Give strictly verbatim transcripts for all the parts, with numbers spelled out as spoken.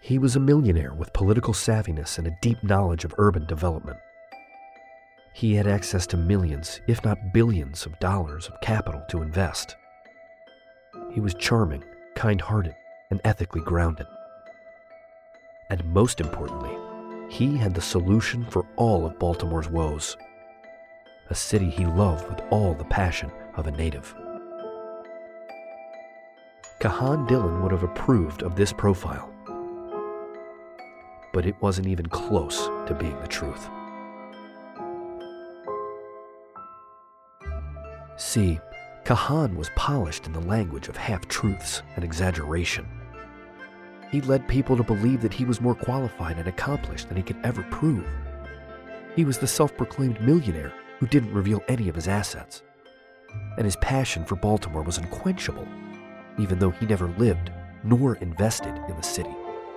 He was a millionaire with political savviness and a deep knowledge of urban development. He had access to millions, if not billions, of dollars of capital to invest. He was charming, kind-hearted, and ethically grounded. And most importantly, he had the solution for all of Baltimore's woes, a city he loved with all the passion of a native. Kahan Dillon would have approved of this profile, but it wasn't even close to being the truth. See, Kahan was polished in the language of half-truths and exaggeration. He led people to believe that he was more qualified and accomplished than he could ever prove. He was the self-proclaimed millionaire who didn't reveal any of his assets. And his passion for Baltimore was unquenchable, even though he never lived nor invested in the city.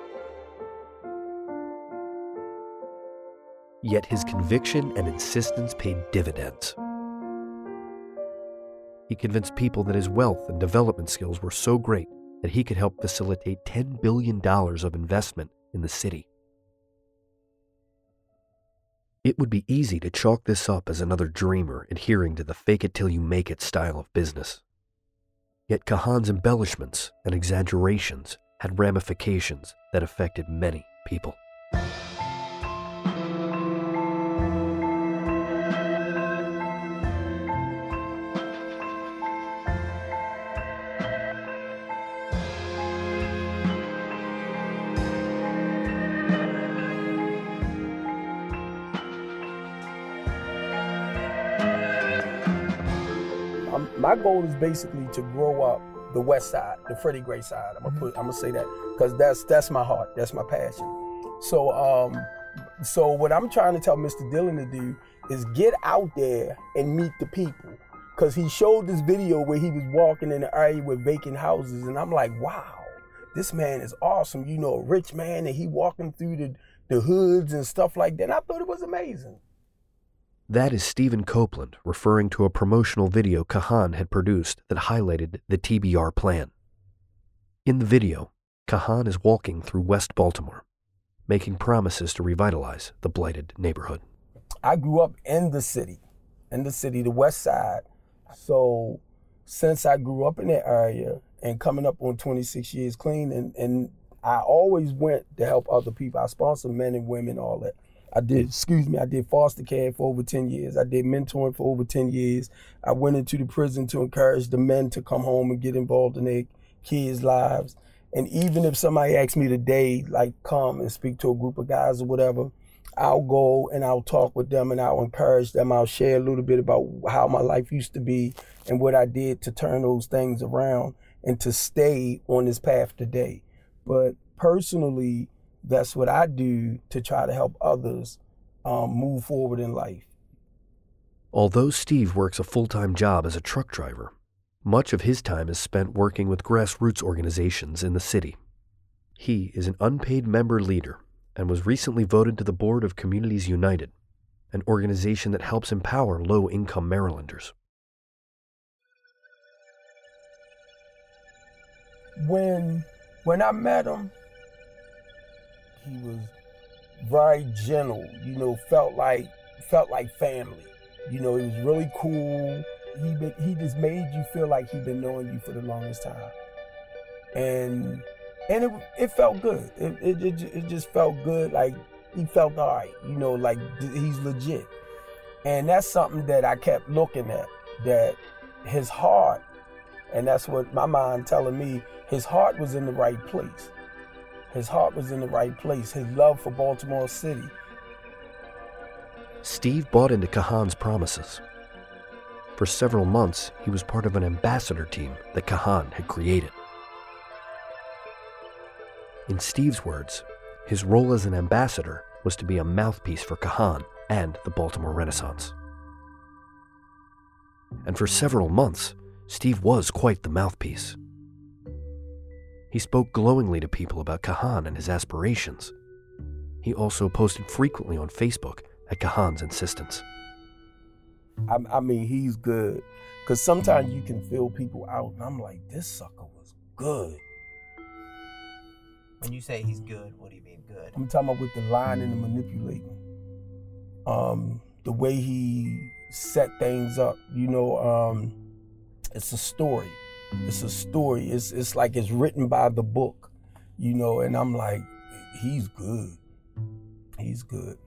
Yet his conviction and insistence paid dividends. He convinced people that his wealth and development skills were so great that he could help facilitate ten billion dollars of investment in the city. It would be easy to chalk this up as another dreamer adhering to the fake-it-till-you-make-it style of business. Yet Kahan's embellishments and exaggerations had ramifications that affected many people. My goal is basically to grow up the West Side, the Freddie Gray side. I'm gonna put, I'm gonna say that because that's that's my heart, that's my passion. So, um, so what I'm trying to tell Mister Dillon to do is get out there and meet the people. Because he showed this video where he was walking in the area with vacant houses, and I'm like, wow, this man is awesome. You know, a rich man, and he walking through the the hoods and stuff like that. And I thought it was amazing. That is Stephen Copeland referring to a promotional video Kahan had produced that highlighted the T B R plan. In the video, Kahan is walking through West Baltimore, making promises to revitalize the blighted neighborhood. I grew up in the city, in the city, the West Side. So since I grew up in that area and coming up on twenty-six years clean, and, and I always went to help other people. I sponsored men and women, all that. I did, excuse me, I did foster care for over ten years. I did mentoring for over ten years. I went into the prison to encourage the men to come home and get involved in their kids' lives. And even if somebody asks me today, like come and speak to a group of guys or whatever, I'll go and I'll talk with them and I'll encourage them. I'll share a little bit about how my life used to be and what I did to turn those things around and to stay on this path today. But personally, that's what I do to try to help others um, move forward in life. Although Steve works a full-time job as a truck driver, much of his time is spent working with grassroots organizations in the city. He is an unpaid member leader and was recently voted to the board of Communities United, an organization that helps empower low-income Marylanders. When, when I met him, he was very gentle, you know, felt like felt like family. You know, he was really cool. He been, he just made you feel like he'd been knowing you for the longest time. And and it it felt good. It it, it, it just felt good, like he felt all right, you know, like he's legit. And that's something that I kept looking at, that his heart, and that's what my mind telling me, his heart was in the right place. His heart was in the right place. His love for Baltimore City. Steve bought into Kahan's promises. For several months, he was part of an ambassador team that Kahan had created. In Steve's words, his role as an ambassador was to be a mouthpiece for Kahan and the Baltimore Renaissance. And for several months, Steve was quite the mouthpiece. He spoke glowingly to people about Kahan and his aspirations. He also posted frequently on Facebook at Kahan's insistence. I, I mean, he's good. Because sometimes you can feel people out, and I'm like, this sucker was good. When you say he's good, what do you mean good? I'm talking about with the lying and the manipulating. Um, the way he set things up, you know, um, it's a story. It's a story. It's it's like it's written by the book, you know, and I'm like, he's good. He's good.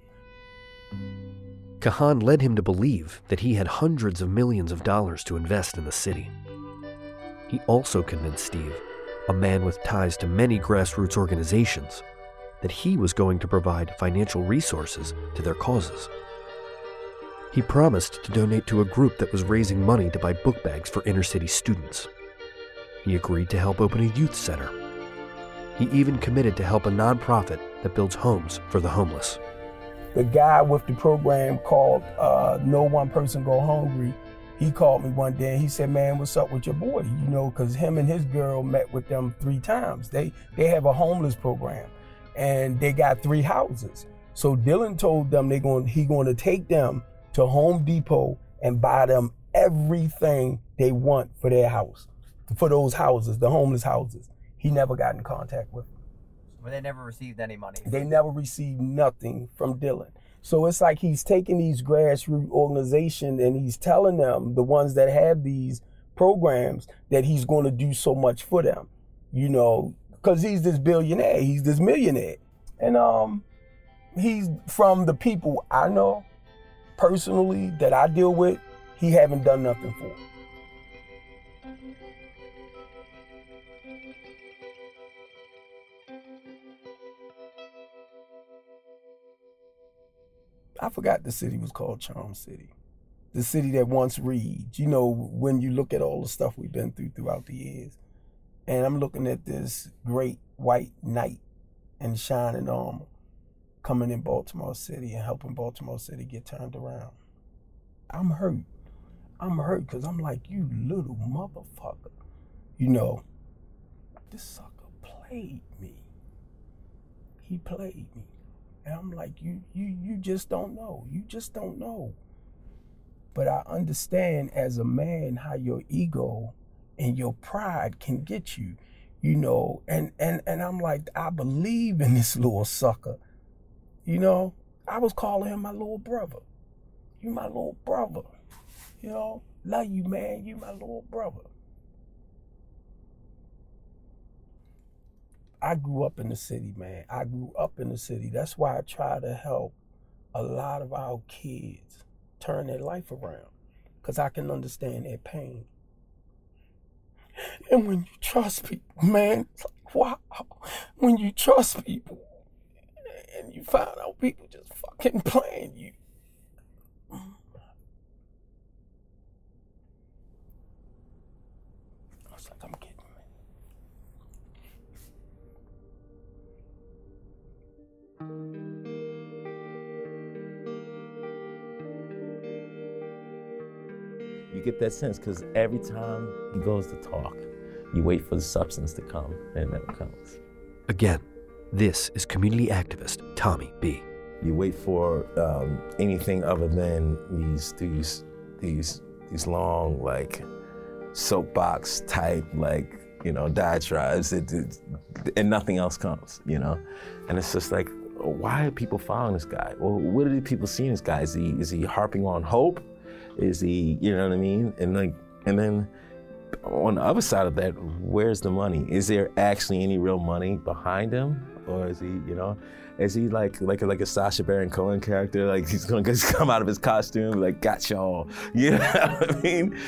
Kahan led him to believe that he had hundreds of millions of dollars to invest in the city. He also convinced Steve, a man with ties to many grassroots organizations, that he was going to provide financial resources to their causes. He promised to donate to a group that was raising money to buy book bags for inner-city students. He agreed to help open a youth center. He even committed to help a nonprofit that builds homes for the homeless. The guy with the program called uh, No One Person Go Hungry, he called me one day and he said, man, what's up with your boy? You know, because him and his girl met with them three times. They they have a homeless program and they got three houses. So Dylan told them they going he going to take them to Home Depot and buy them everything they want for their house, for those houses, the homeless houses. He never got in contact with them. But they never received any money. They never received nothing from Dylan. So it's like he's taking these grassroots organizations and he's telling them, the ones that have these programs, that he's going to do so much for them, you know, because he's this billionaire, he's this millionaire. And um, he's from the people I know personally that I deal with, he haven't done nothing for. I forgot the city was called Charm City. The city that once reads, you know, when you look at all the stuff we've been through throughout the years. And I'm looking at this great white knight in shining armor coming in Baltimore City and helping Baltimore City get turned around. I'm hurt. I'm hurt because I'm like, you little motherfucker. You know, this sucker played me. He played me. And I'm like, you, you, you just don't know. You just don't know. But I understand as a man how your ego and your pride can get you, you know. And and and I'm like, I believe in this little sucker. You know, I was calling him my little brother. You my little brother. You know, love you, man. You my little brother. I grew up in the city, man. I grew up in the city. That's why I try to help a lot of our kids turn their life around, because I can understand their pain. And when you trust people, man, it's like, wow. When you trust people and you find out people just fucking playing you. I was like, I'm kidding. You get that sense because every time he goes to talk, you wait for the substance to come, and it never comes. Again, this is community activist Tommy B. You wait for um, anything other than these these these these long like soapbox type like you know diatribes, it, it, and nothing else comes. You know, and it's just like, why are people following this guy? Well, what are the people seeing this guy? Is he is he harping on hope? Is he, you know what I mean? And like, and then on the other side of that, where's the money? Is there actually any real money behind him, or is he, you know, is he like like like a Sacha Baron Cohen character? Like he's gonna just come out of his costume, like got y'all, you know what I mean?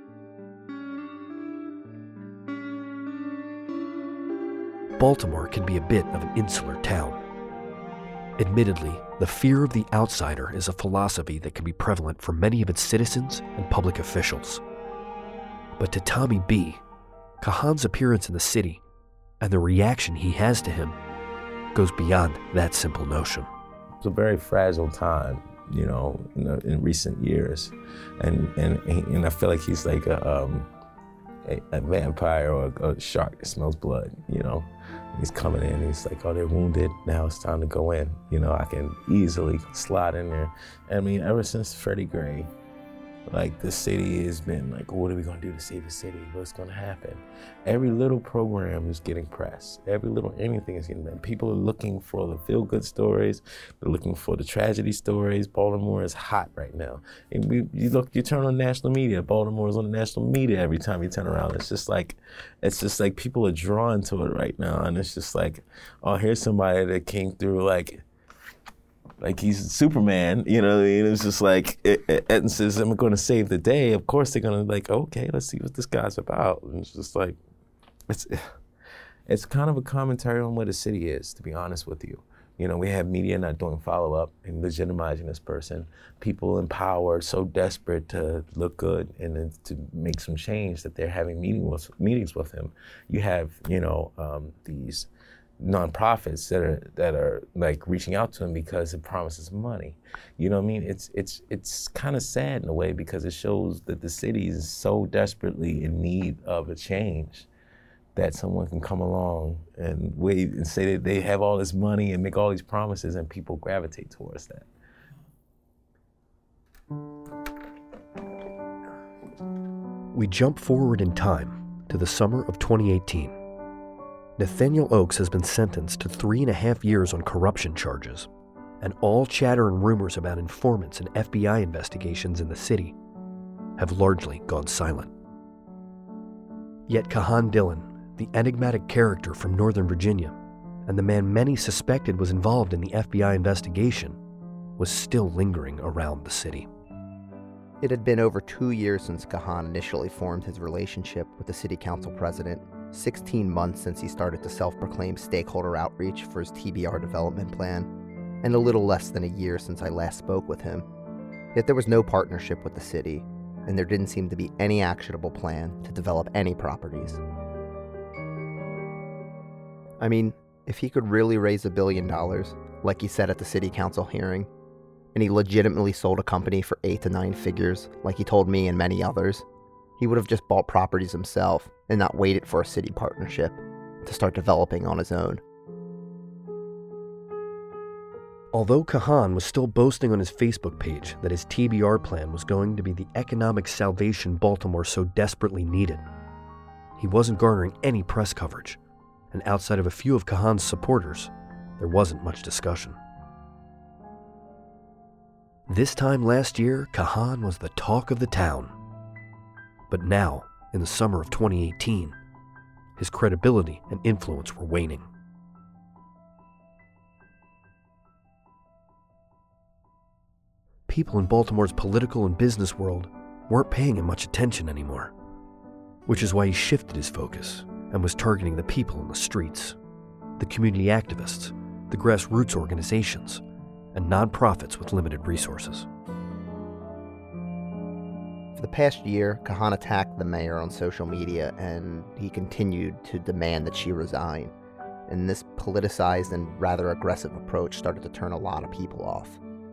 Baltimore can be a bit of an insular town. Admittedly, the fear of the outsider is a philosophy that can be prevalent for many of its citizens and public officials. But to Tommy B., Kahan's appearance in the city and the reaction he has to him goes beyond that simple notion. It's a very fragile time, you know, in, the, in recent years, and and and I feel like he's like a um, a, a vampire or a, a shark that smells blood, you know. He's coming in, he's like, oh, they're wounded, now it's time to go in. You know, I can easily slide in there. I mean, ever since Freddie Gray, Like, the city has been like, what are we gonna do to save the city? What's gonna happen? Every little program is getting press. Every little anything is getting done. People are looking for the feel-good stories. They're looking for the tragedy stories. Baltimore is hot right now. And we, you look, you turn on national media. Baltimore is on the national media every time you turn around. It's just like, it's just like people are drawn to it right now. And it's just like, oh, here's somebody that came through like, like he's Superman, you know what I mean? It's just like, it, it, Etten says, I'm going to save the day. Of course they're going to like, okay, let's see what this guy's about. And it's just like, it's it's kind of a commentary on what the city is, to be honest with you. You know, we have media not doing follow-up and legitimizing this person. People in power are so desperate to look good and then to make some change that they're having meeting with, meetings with him. You have, you know, um, these nonprofits that are that are like reaching out to him because it promises money. You know what I mean? It's it's it's kind of sad in a way because it shows that the city is so desperately in need of a change that someone can come along and wait and say that they have all this money and make all these promises and people gravitate towards that. We jump forward in time to the summer of twenty eighteen. Nathaniel Oakes has been sentenced to three and a half years on corruption charges, and all chatter and rumors about informants and F B I investigations in the city have largely gone silent. Yet Kahan Dillon, the enigmatic character from Northern Virginia, and the man many suspected was involved in the F B I investigation, was still lingering around the city. It had been over two years since Kahan initially formed his relationship with the city council president, sixteen months since he started to self-proclaim stakeholder outreach for his T B R development plan, and a little less than a year since I last spoke with him. Yet there was no partnership with the city, and there didn't seem to be any actionable plan to develop any properties. I mean, if he could really raise a billion dollars, like he said at the city council hearing, and he legitimately sold a company for eight to nine figures, like he told me and many others, he would have just bought properties himself and not waited for a city partnership to start developing on his own. Although Kahan was still boasting on his Facebook page that his T B R plan was going to be the economic salvation Baltimore so desperately needed, he wasn't garnering any press coverage, and outside of a few of Kahan's supporters, there wasn't much discussion. This time last year, Kahan was the talk of the town. But now, in the summer of twenty eighteen, his credibility and influence were waning. People in Baltimore's political and business world weren't paying him much attention anymore, which is why he shifted his focus and was targeting the people in the streets, the community activists, the grassroots organizations, and nonprofits with limited resources. For the past year, Kahan attacked the mayor on social media, and he continued to demand that she resign. And this politicized and rather aggressive approach started to turn a lot of people off.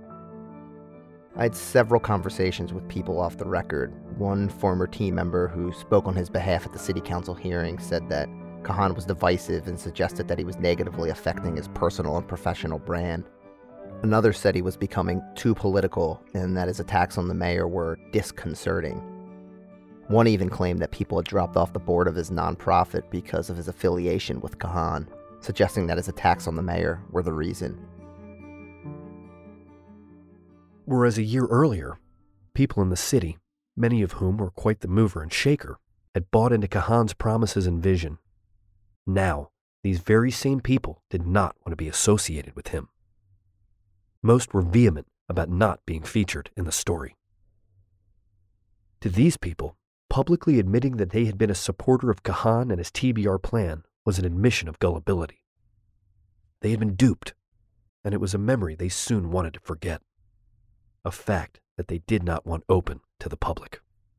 I had several conversations with people off the record. One former team member who spoke on his behalf at the city council hearing said that Kahan was divisive and suggested that he was negatively affecting his personal and professional brand. Another said he was becoming too political and that his attacks on the mayor were disconcerting. One even claimed that people had dropped off the board of his nonprofit because of his affiliation with Kahan, suggesting that his attacks on the mayor were the reason. Whereas a year earlier, people in the city, many of whom were quite the mover and shaker, had bought into Kahan's promises and vision. Now, these very same people did not want to be associated with him. Most were vehement about not being featured in the story. To these people, publicly admitting that they had been a supporter of Kahan and his T B R plan was an admission of gullibility. They had been duped, and it was a memory they soon wanted to forget. A fact that they did not want open to the public.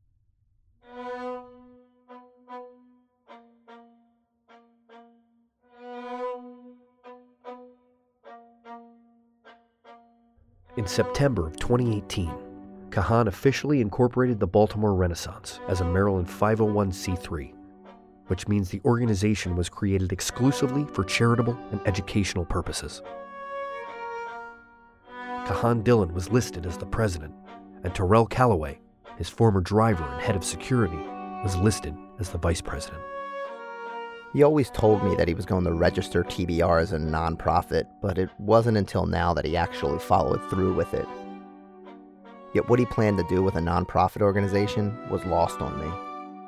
In September of twenty eighteen, Kahan officially incorporated the Baltimore Renaissance as a Maryland five oh one c three, which means the organization was created exclusively for charitable and educational purposes. Kahan Dillon was listed as the president, and Terrell Calloway, his former driver and head of security, was listed as the vice president. He always told me that he was going to register T B R as a nonprofit, but it wasn't until now that he actually followed through with it. Yet what he planned to do with a nonprofit organization was lost on me.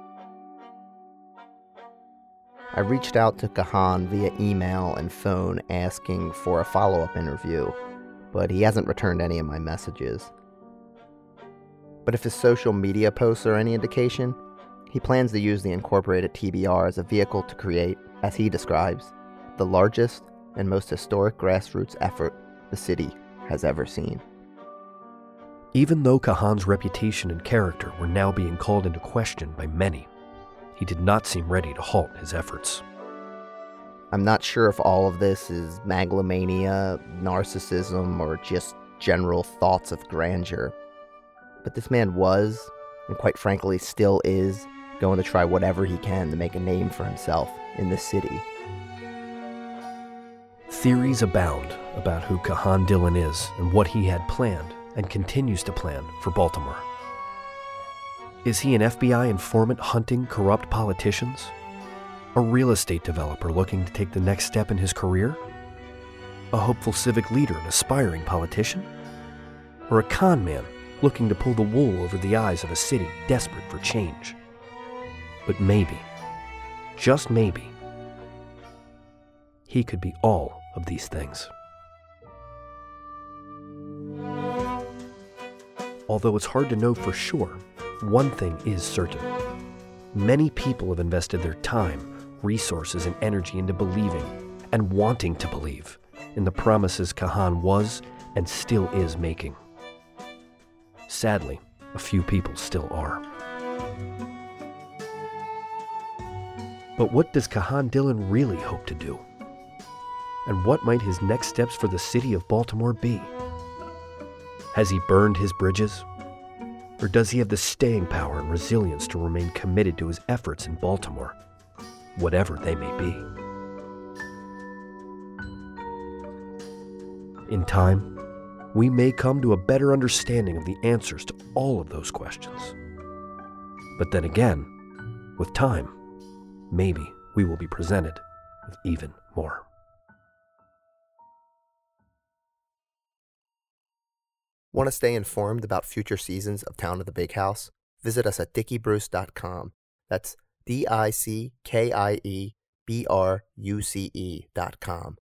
I reached out to Kahan via email and phone asking for a follow-up interview, but he hasn't returned any of my messages. But if his social media posts are any indication, he plans to use the incorporated T B R as a vehicle to create, as he describes, the largest and most historic grassroots effort the city has ever seen. Even though Kahan's reputation and character were now being called into question by many, he did not seem ready to halt his efforts. I'm not sure if all of this is megalomania, narcissism, or just general thoughts of grandeur, but this man was, and quite frankly still is, going to try whatever he can to make a name for himself in this city. Theories abound about who Kahan Dillon is and what he had planned and continues to plan for Baltimore. Is he an F B I informant hunting corrupt politicians? A real estate developer looking to take the next step in his career? A hopeful civic leader and aspiring politician? Or a con man looking to pull the wool over the eyes of a city desperate for change? But maybe, just maybe, he could be all of these things. Although it's hard to know for sure, one thing is certain. Many people have invested their time, resources, and energy into believing and wanting to believe in the promises Kahan was and still is making. Sadly, a few people still are. But what does Kahan Dillon really hope to do? And what might his next steps for the city of Baltimore be? Has he burned his bridges? Or does he have the staying power and resilience to remain committed to his efforts in Baltimore, whatever they may be? In time, we may come to a better understanding of the answers to all of those questions. But then again, with time, maybe we will be presented with even more. Want to stay informed about future seasons of Town of the Big House? Visit us at dickie bruce dot com. That's D I C K I E B R U C E dot com.